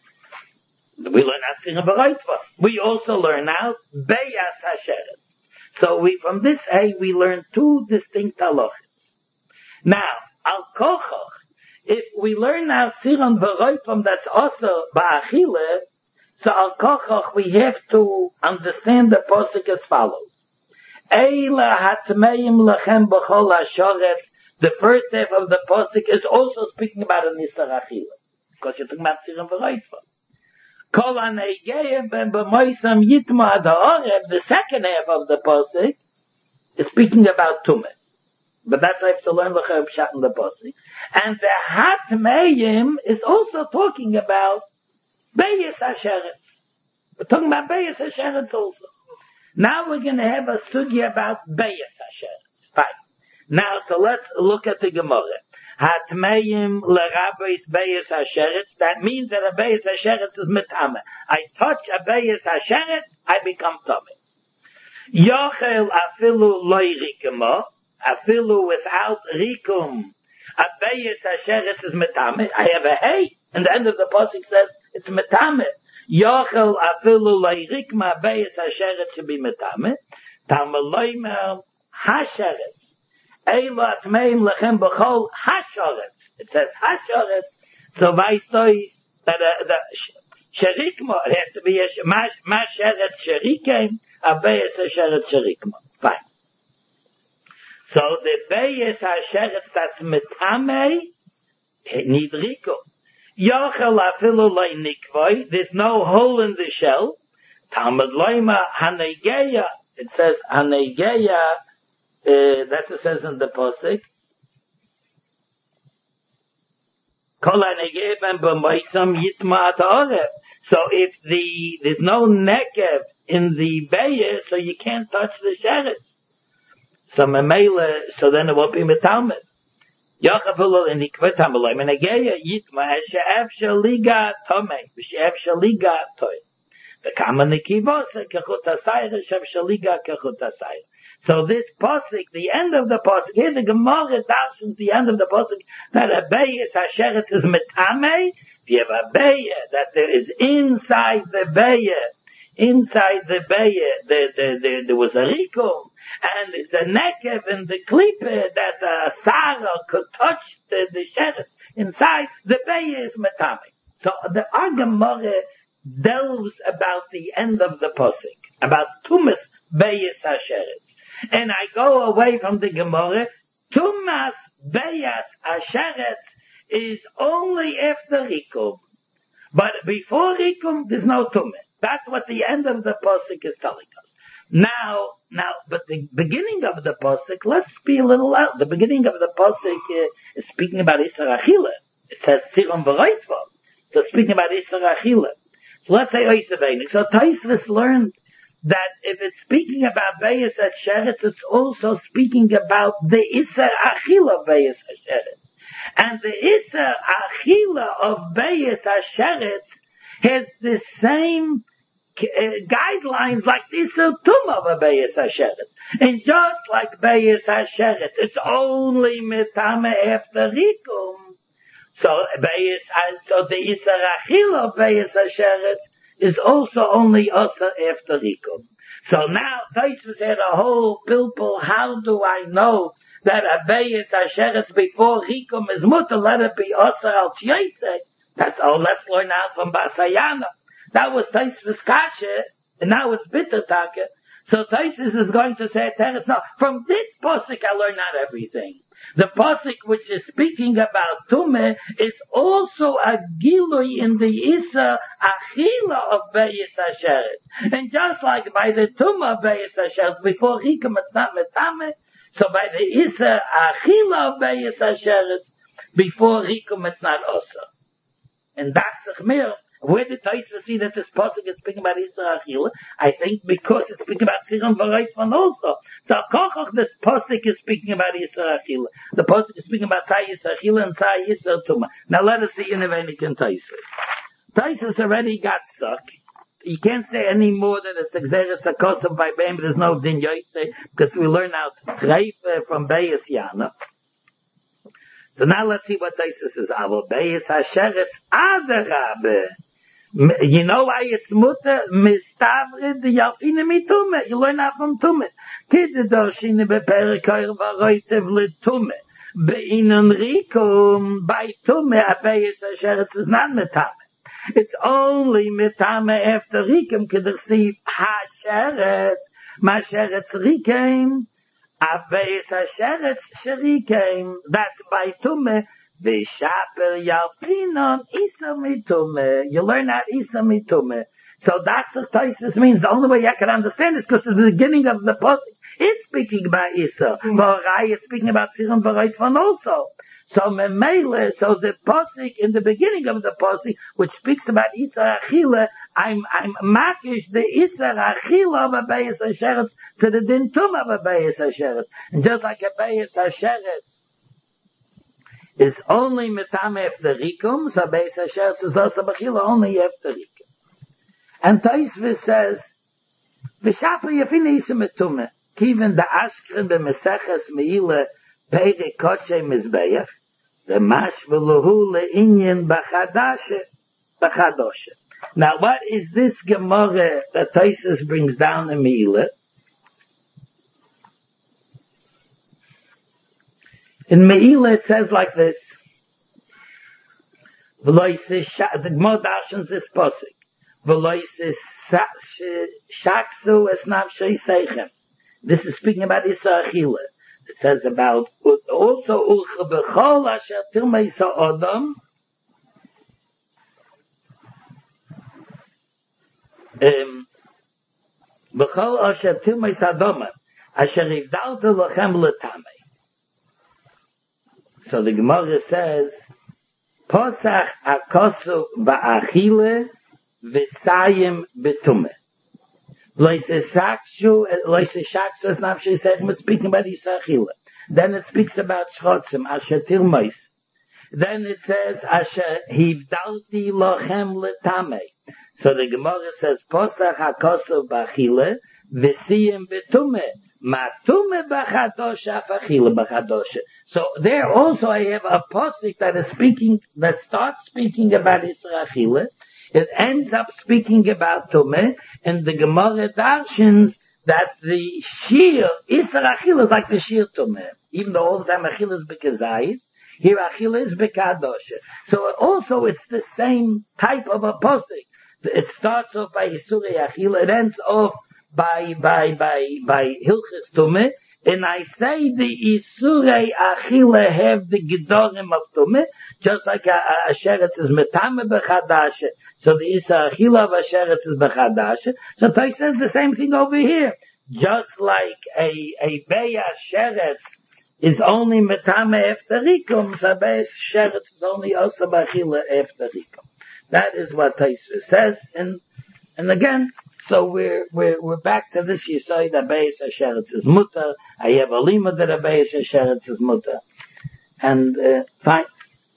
We learn out Tziron V'Roitvam. We also learn out Beyas HaSheretz. So from this hay, we learn two distinct halachas. Now, Al Kochach, if we learn now Tziron V'Roitvam, that's also Ba'achile, so Al Kochach, we have to understand the posuk as follows. Eila hatmeim lachem b'chol hashoretz. The first half of the posuk is also speaking about an Isser Achila, because you're talking about Tziron V'Roitvam. Kol hanegeim ben b'moisam yitma ad ha'oref. The second half of the posuk is speaking about Tumah. But that's I have to learn l'chayim pshat in the posuk. And the hatmeim is also talking about Beyas HaSheretz. We're talking about Beyas HaSheretz also. Now we're going to have a sugya about Beyas HaSheretz. Fine. Now, so let's look at the Gemara. Hatmeim lerabbeis beyes hasheretz. That means that a beyes hasheretz is metame. I touch a beyes hasheretz, I become tummy. Yochel afilu loy rikemo, afilu without rikum. A beyes hasheretz is metame. I have a hey, and the end of the pasuk says it's metame. Yochel afilu loy rikma beyes hasheretz should be metame. Talmaloymer hasheretz. Eilat meim lechem b'chol hasharetz. It says hasharetz. So vaystois that the sherikmo, it has to be a masheretz sherikem, a beyes hasheretz sherikmo. Fine. So the beyes hasheretz that's metame nidriko. Yochel afilu loy nikvoi. There's no hole in the shell. Talmud loyma hanegeya. It says hanegeya. That's what it says in the posik. So if there's no nekev in the bayah, so you can't touch the sheretz. So memela, so then it won't be metalmed. Yochavulo in the kvetamaloy menageya yitma she'ef shaliga tomei she'ef shaliga toy. The common nikivos kechutasayr she'ef shaliga kechutasayr. So this pasuk, the end of the pasuk, here the Gemara darshans the end of the pasuk that a beyes hasheretz is metame. If you have a beyeh that there is inside the beyeh, there was a rikum, and there's a nekev in the klippe that a sarah could touch the sheretz inside, the beyeh is metame. So the Gemara delves about the end of the pasuk, about tumas beyes hasheretz. And I go away from the Gemara. Tumas beyas asheretz is only after rikum, but before rikum there's no tumah. That's what the end of the pasuk is telling us. Now, but the beginning of the pasuk, let's be a little out. The beginning of the pasuk is speaking about Isser Achila. It says Tziron v'Roitva. So it's speaking about Isser Achila. So let's say Oiseh Veinik. So Taisvis learned that if it's speaking about Beyes HaSheretz, it's also speaking about the Isser Achila of Beyes HaSheretz. And the Isser Achila of Beyes HaSheretz has the same guidelines like the Isser Tumah of Beyes HaSheretz. And just like Beyes HaSheretz, it's only Metame after Rikum. So the Isser Achila of Beyes HaSheretz is also only Asa after Rikum. So now Taisvis had a whole pilpul. How do I know that a beyes hasheretz before Rikum is mutter? Let it be Asa al Tiyoseh. That's all. Let's learn out from Basayana. That was Taisvis Kasha, and now it's Bitter Taka. So Taisvis is going to say, no, from this posik I learn out everything. The pasuk which is speaking about Tumeh is also a gilui in the Isser Achila of Beyes HaSheretz. And just like by the Tumah of Beyes HaSheretz, before Rikum it's not Metame, so by the Isser Achila of Beyes HaSheretz, before Rikum it's not Osa. And that's Chmir. Where did Taisva see that this pasuk is speaking about Isser Achila? I think because it's speaking about Tziron v'Roitva also. So Kochach, this pasuk is speaking about Isser Achila. The pasuk is speaking about Tzai Isser Achila and Tzai Isser Tumah. Now let us see in the Veinik and Taisva. Taisva already got stuck. You can't say any more that it's Exeris HaKosav by Beim, there's no Din Yotzei, because we learn out Treif from Beyes Yana. So now let's see what Taisva says. Avo Beyes HaSheretz Adarabe. You know why it's mutter? Mistavrid the Yafine mitume. You learn that from Tume. Tidedoshine beperikoir varoitev litume. Beinon rikum by Tume abeyes hasheretz is not metame. It's only metame after rikum can receive hasheretz. Masheretz rikem. Abeyes hasheretz sherikem. That's by Tume. V'shaper yalfinon isa mitume. You learn that isa mitume. So that's what Taisus means. The only way I can understand is because the beginning of the pasuk is speaking about Isa. V'orai is speaking about Tziron v'Roitva also. So memele, so the pasuk in the beginning of the pasuk, which speaks about Isser Achila, I'm makish the Isser Achila of a Beyes HaSheretz to the Din Tumah of a Beyes HaSheretz. And just like a Beyes HaSheretz is only metame after rikum, so beis asheretz is also bechila only after rikum. And Tosfos says, v'shapa yafine isa metume, kiven da ashkren b'meseches meile pere kodshe mizbeach, the mashveluhu le'inyan b'chadashe. Now, what is this Gemara that Tosfos brings down in Meila? In Meila it says like this. The Gemara darshans this pasuk. Shaksu es nafshei seichem. This is speaking about Isa Achila. It says about also Ulcha b'chol asher tilmei sa'odam. B'chol asher tilmei sa'odam asher ivdalta lochem l'tamei. So the Gemara says, Posach akosu ba'achile v'sayim betume. Loise shakshu es nafshei seichem is speaking about Yisachila. Then it speaks about shchotzim, asher tilmais. Then it says, asher hivdalti lochem l'tamei. So the Gemara says, Posach akosu ba'achile v'sayim betume. Matume b'chadosha afachile b'chadosha. So there also I have a pasuk that is speaking, that starts speaking about Yisrachile. It ends up speaking about Tumeh, and the Gemara darshans that the Shir, Yisrachile is like the Shir Tumeh. Even though all the time Achille is b'kezayis, here Achille is b'kadosha. So also it's the same type of a pasuk. It starts off by Yisurei Achille, it ends off by Hilchis Tumeh, and I say the Isurei Achille have the Gedorim of Tumeh, just like Asheretz is Metame B'chadashe, so the Isa Achille of Asheretz is B'chadashe. So Tosfos says the same thing over here. Just like a Bei Asheretz is only Metame after Rikum, so Bei Asheretz is only also B'achille after Rikum. That is what Tosfos says, and again, so we're back to this. You say that Beis Hasheretz is mutter. I have a lima that a Beis Hasheretz is mutter, and fine.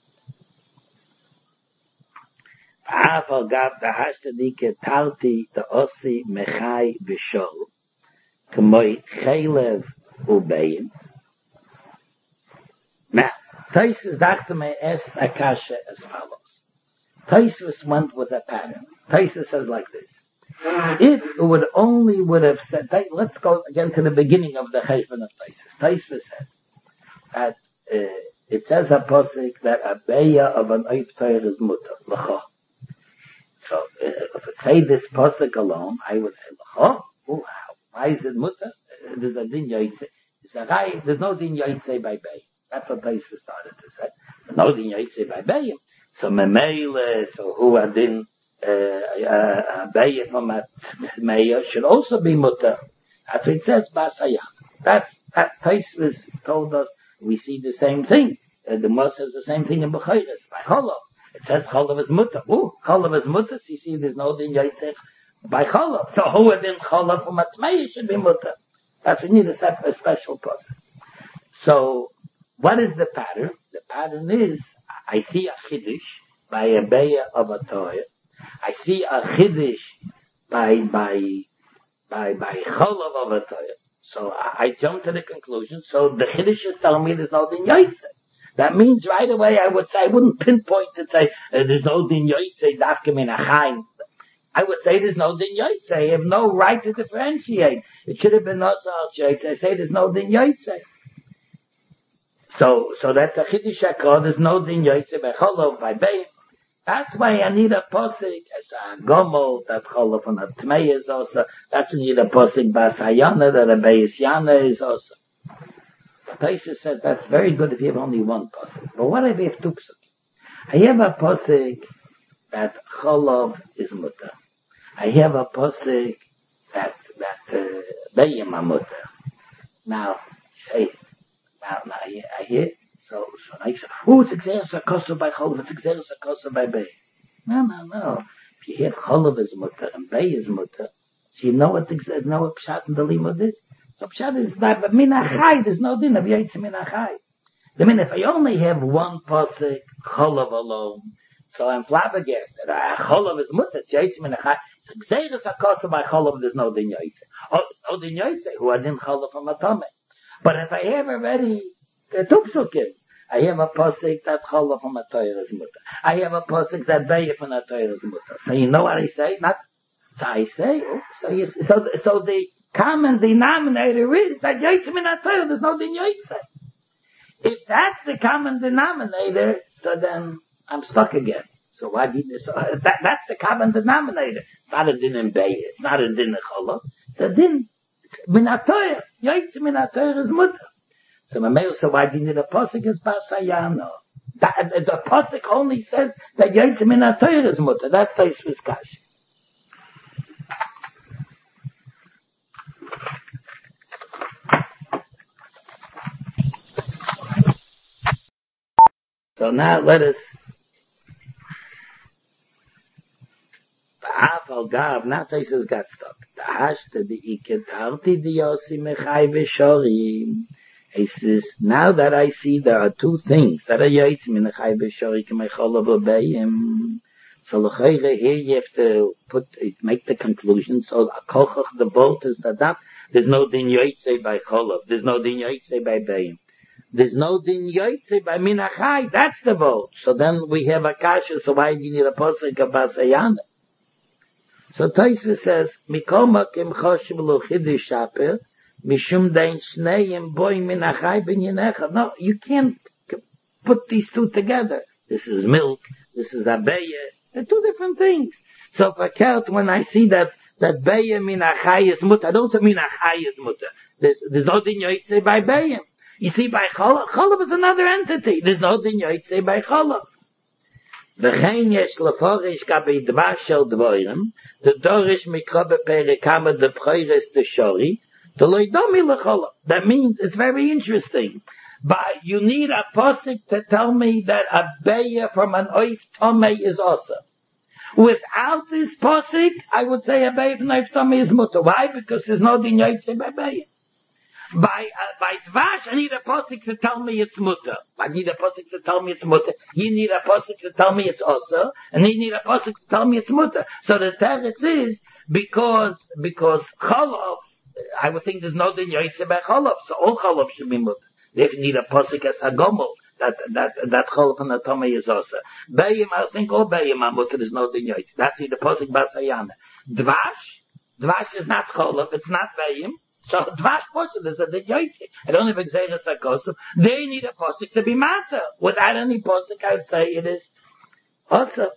Afal gab the hashtadike tarti the osi mechai b'shol k'moi chaylev ubeim. Now, Tosfos Dachsame es akasha as follows. Tosfos went with a pattern. Tosfos says like this. If it would have said, let's go again to the beginning of the Cheshbon of Tosfos. Tosfos says that it says a posik that a beya of an oif Torah is mutter, l'cha. So if it say this posik alone, I would say l'cha. Why is it mutter? There's a din yaitse. There's no din yaitse by beya. That's what Tosfos started to say. There's no din yaitse by beya. So memele, so who are din Beya from a mayor should also be mutter. That's what it says, Basayam. That Tosfos told us, we see the same thing. The Moshe says the same thing in Bechayres, by Cholov. It says Cholov is mutter. Cholov is mutter, so you see there's no din yaitech by Cholov. So who are din Cholov from a Tmeya should be mutter. That's we need a special person. So, what is the pattern? The pattern is, I see a Chiddush by a Beya of a Torah. I see a Chiddush by Cholov of a Torah. So I jump to the conclusion. So the Chiddush is telling me there's no din yaitse. That means right away I would say, I wouldn't pinpoint and say there's no din yaitse dafke min achayim. I would say there's no din yaitse. I have no right to differentiate. It should have been also al yaitse. I say there's no din yaitse. So that's a Chiddush HaKor. There's no din yaitse by Cholov, by Bein. That's why I need a posik as a gomel that Cholov on a Tmei is also. That's why I need a posik Bas Hayana that a Beis Yana is also. The Tosfos says that's very good if you have only one posik. But what if you have two psukim? I have a posik that Cholov is mutter. I have a posik that Beyim are mutter. Now, say, now I hear. So I say, it's Xeris HaKosov by Cholov, it's Xeris HaKosov by Bey. No. If you hear Cholov is mutter and Bey is mutter, so you know what Pshat and the Limud is. So Pshat is by Min HaChai, there's no din of Yaitze Min HaChai. I mean, if I only have one pasuk, cholav alone, so I'm flabbergasted. Cholav is mutter, yaitze min achai. So gzeiras hakosa by cholav, there's no din yaitze. Oh, it's no din yaitze, who are din cholav from a tome. But if I have already the tupsukim, I have a pasuk that cholav from a Torah is mutter. I have a pasuk that beya from a Torah is mutter. So you know what I say? Not, so I say, so the common denominator is that yaitze min ha-Torah, there's no din yaitze. If that's the common denominator, so then I'm stuck again. So why did you, so that's the common denominator. It's not a din in Be'er, it's not a din in Cholav. It's a din, min ha-Torah. Yaitze min ha-Torah is mutter. So why do you need a pasuk as Basayano? The pasuk only says that yaitze min ha-Torah is mutter. That's the Kash. So now let us now Taisus got stuck. He says, now that I see there are two things that are yaitze min ha-chai b'shori k'mei-cholav u'beim. So l'chayre here you have to make the conclusion. So kochach the boat is that there's no din yaitze by cholav. There's no din yaitze by beim. There's no din yaitze by min ha-chai. That's the vote. So then we have a kasha. So why do you need a pasuk of Basayana? So Tosfos says, Mikol makom choshev lo chidush shaper mishum dein shneim boy min ha-chai ben yinecha. No, you can't put these two together. This is milk. This is abeya. They're two different things. So for Kelt, when I see that beya min ha-chai is mutter, I don't say min ha-chai is mutter. There's no din yaitze by beya. You see, by Cholav is another entity. There's no din yaitze by Cholav. V'chein yesh leforish gabi dvash shel dvorim, the dorish mikra beperikama de b'choires de shori, the loidomi lecholav. That means, it's very interesting. But you need a pasuk to tell me that a beya from an oif tomei is also. Without this pasuk, I would say a beya from an oif tomei is mutter. Why? Because there's no din yaitze by beya. By Dvash, I need a pasuk to tell me it's mutter. I need a pasuk to tell me it's mutter. You need a pasuk to tell me it's also, and you need a pasuk to tell me it's mutter. So the teretz is because Cholav, I would think there's no din yaitze by Cholav, so all Cholav should be mutter. If you need a pasuk as Hagomel, that Cholav and the Tomei is also. Be'im, I think all Be'im are mutter. There's no din yaitze. That's the pasuk Basayana. Dvash is not Cholav. It's not Be'im. So Dvash portion is a din yaitze. I don't have Gzeiras HaKosov. They need a pasuk to be matter. Without any pasuk, I would say it is also.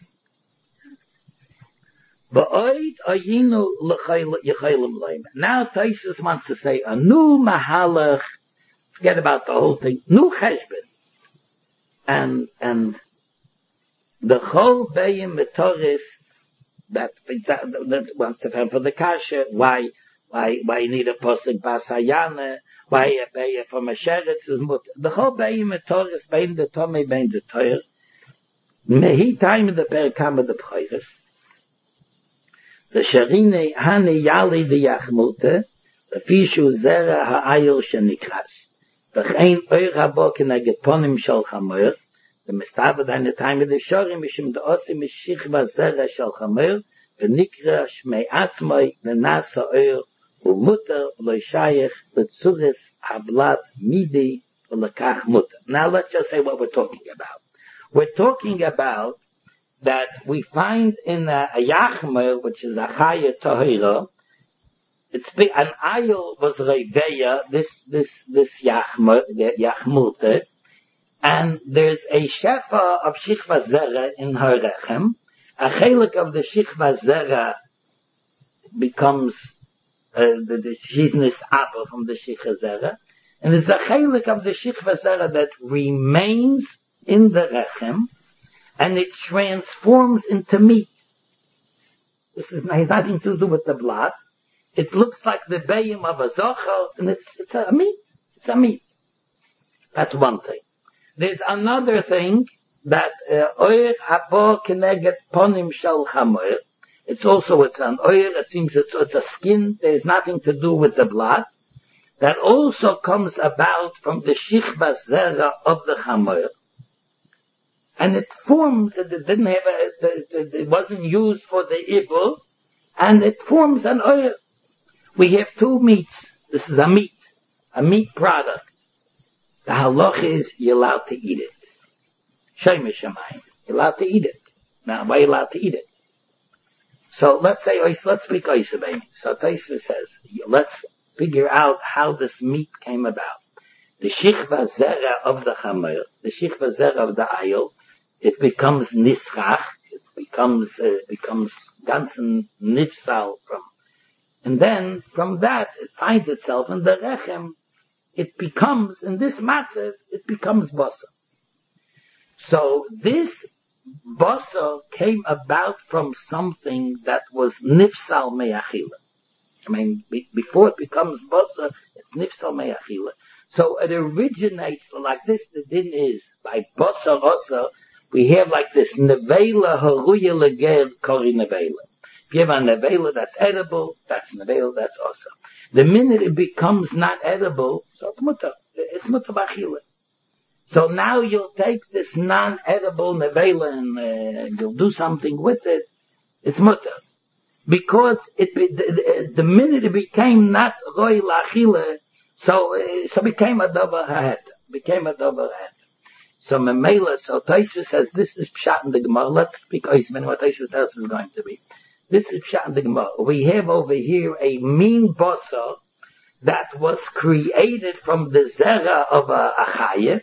Now Tosfos wants to say a new mahalach. Forget about the whole thing. New cheshbon. And the whole be'im metoris that wants to find for the kasha. Why you need a pasuk Basayana? Why a be'im from a sheretz is mutter? The whole be'im metoris bein the tomei bein the toyer. Mehi time the perikama the b'choires. The sharine hani yali the yachmute. The fishu zera ha'ayil shenikras. V'chein oir habo keneged ponim shel chamer. The mistavad in the time of the shorim mishum the osim mishichva zera shel chamer. V'nikra shmei atzmai v'nasa oir u'muter v'loishayich v'tzuris hablat midi v'lekach muter. Now let's just say what we're talking about. We're talking about that we find in a yachmer, which is a chaya tahira. It's an ayil was reiveya, this yachmer, the yachmute, and there's a shefa of shichva zera in her rechem. A chelik of the shichva zera becomes the shiznis abba from the shichva zera, and there's a chelik of the shichva zera that remains in the rechem, and it transforms into meat. This has nothing to do with the blood. It looks like the be'im of a zochel, and it's a meat. It's a meat. That's one thing. There's another thing that oir habo keneged ponim shel chamer. It's an oir. It seems it's a skin. There's nothing to do with the blood. that also comes about from the Shichva Zera of the Chamoyer. And it forms, it didn't have it wasn't used for the Ibul, and it forms an oil. We have two meats. This is a meat product. The halach is you're allowed to eat it. Shemesh Shamayim. You're allowed to eat it. Now, why are you allowed to eat it? So let's speak Oisabay. So Taisva says, let's figure out how this meat came about. The Shichva Zera of the Chamer, the Shichva Zera of the Ayil, it becomes nischach, it becomes ganzen nifsal from, and then from that it finds itself in the rechem. It becomes, in this matzah, it becomes basa. So this basa came about from something that was nifsal me'achila. I mean, before it becomes basa, it's nifsal me'achila. So it originates like this. The din is by basa rasa. We have like this, nevela haruya leger kori nevela. If you have a nevela that's edible, that's nevela that's also. The minute it becomes not edible, so it's mutter. It's mutter b'achila. So now you'll take this non-edible nevela and you'll do something with it. It's mutter. Because the minute it became not roy la'achila, so became a davar ha'eta. So Memela, so Taisva says, this is Pshat in the Gemara. Let's speak Oisman, what Taisva tells us is going to be. This is Pshat in the Gemara. We have over here a mean bossa that was created from the Zera of a Achayah.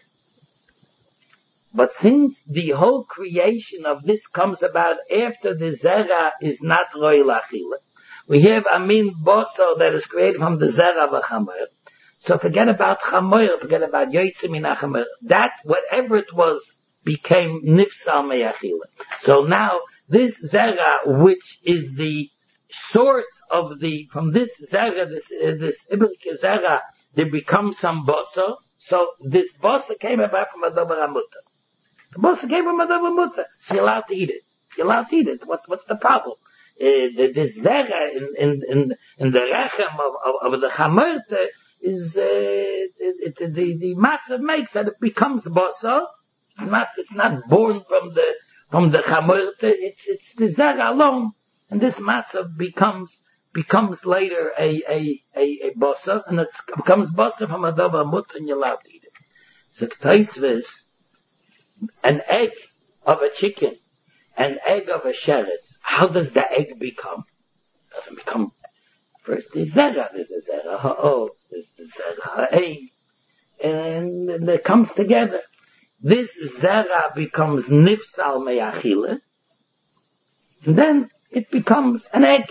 But since the whole creation of this comes about after the Zera is not Roy Lachila, we have a mean bossa that is created from the Zera of a Chamer. So forget about Chamoyer, forget about Yotzim in Chamoyer. That, whatever it was, became Nifsal Me'achila. So now, this Zera, which is the source of from this Zera, this Ibrika Zera, there becomes some Bosa. So this Bosa came about from a Davar HaMutter. The Bosa came from a Davar HaMutter. So you're allowed to eat it. You're allowed to eat it. What's the problem? This Zera in the Rechem of the Chamoyer, is the matzah makes that it becomes basa. It's not born from the chamorte. It's the zera alone, and this matzah becomes later a basa, and it becomes basa from a davar mut, and you're allowed to eat it. So Taisvis, an egg of a chicken, an egg of a sheretz. How does the egg become? It doesn't become. First there's zera, there's a zera ha'od, there's the zera ha'ein, and it comes together. This zera becomes nifsal me'achila, and then it becomes an egg.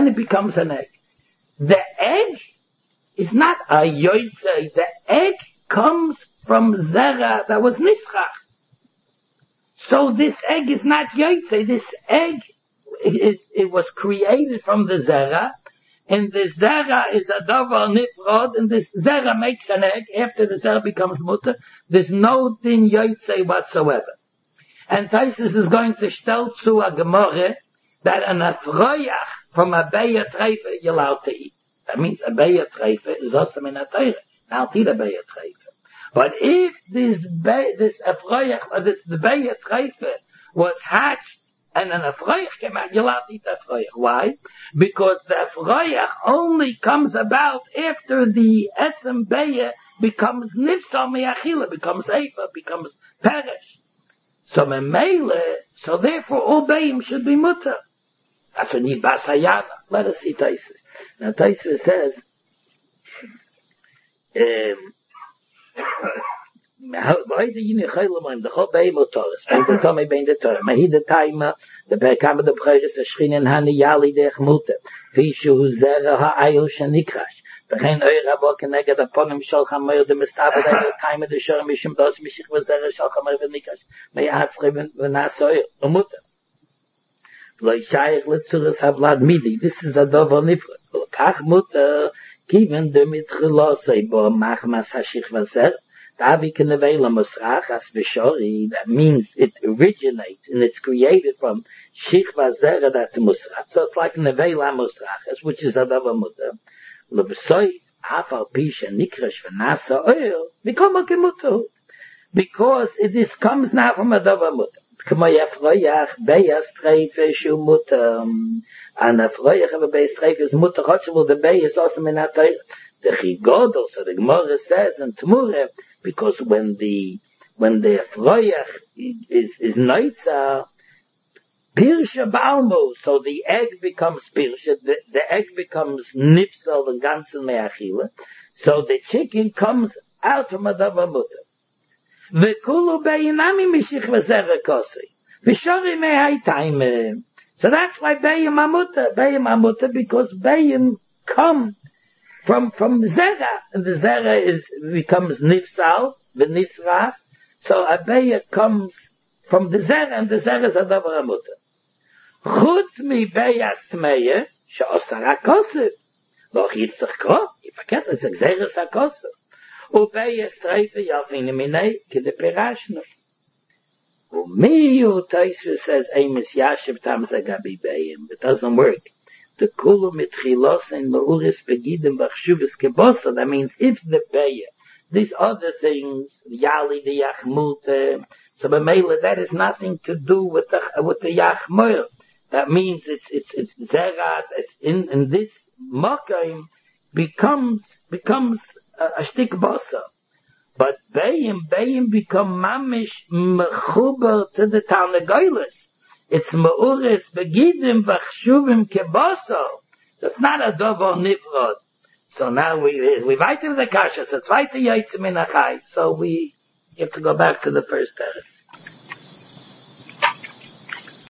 The egg is not a yoytzei. The egg comes from zera that was nischach. So this egg is not yoytzei. This egg it was created from the zera. And the zera is a davar nifrod, and this zera makes an egg. After the zera becomes mutter, there's no din yotzei whatsoever. And Taisus is going to stel to a gemara that an afroyach from a beya treifa you're allowed to eat. That means a beya treifa is also in a teire. Now eat a beya treifa. But if this afroyach, the beya treifa was hatched, and an afroyach came out, you're allowed to eat afroyach. Why? Because the afroyach only comes about after the etzem beya becomes nifsal me'achila, becomes eifa, becomes perish. So memele, so therefore all beyim should be mutter. That's what need basayana. Let us see Taisvis. Now Taisvis says, heute jene Chaylam the whole Beim Otoris, and the Tomei Bein the Torah. Mahi the Taima, the Berkam the Bcheres, the Schrinen Hani Yali the Chmute, Fishu Zera Ha'ayil Shanikrash. Bechein Eura Bo Keneged Aponim Shal Chamer the Mistaba the Taima the Shor Mishim Dos Mishich Vazera Shal Chamer V'Nikrash. May Atzre V'Nasoyer, Umute. Lo Yishayich Letzuras Havlad Midi. This is a Dover Nifrat. Kach Mutter, Kiven de Mitchilosei Bo Machmas Hashich Vazer. That means it originates and it's created from Shichva Zera, that's a Musrach. So it's like Nevela Musrach, which is a Dava Mutter. Lebesoi, afal pisha nikrash v'nasa oil, become a kemuto. Because this comes now from a davar mutter. K'mo yafroyach beyas treife shu mutter. And a froyach of a beyas treife is mutter, chotshevul the beyas also menatoy. The chigodol, so the Gemara says in Tmure, because when the froyach is noitza, pirsha balmo, so the egg becomes pirsha, the egg becomes nifsal and ganzen me'achila, so the chicken comes out from a davar mutter. V'kulu beyinami mishich v'zera kosei. V'shori me'haytaim. So that's why beyim amuta, because beyim come from zera, and the zera becomes nifsal, v'nisraf, so a beya comes from the zera, and the zera is a davar amuta. Chutz mi beyas tmeya, she'osar hakosei. Loch yitzach kro, you forget it's a xeris hakosei. Ubeyes treife yafine minei ke de perashno. Umiyu Taisva says Amos Yashiv Tamza Gabi Beyim. It doesn't work. The kulu mitchilos and mauris begidim vachshuvas kebosa. That means if the beya, these other things, yali the yachmut, so b'meila that has nothing to do with the yachmur. That means it's zerat. It's in this makaim becomes a shtik bosa. But Bayim become mamish mechuber to the Tarnagoyles. It's ma'uris begidim vachshuvim kebosa. So it's not a dovo nifrod. So now we write in the kasha, so it's weiter yaitsim in achai. So we have to go back to the first terrace.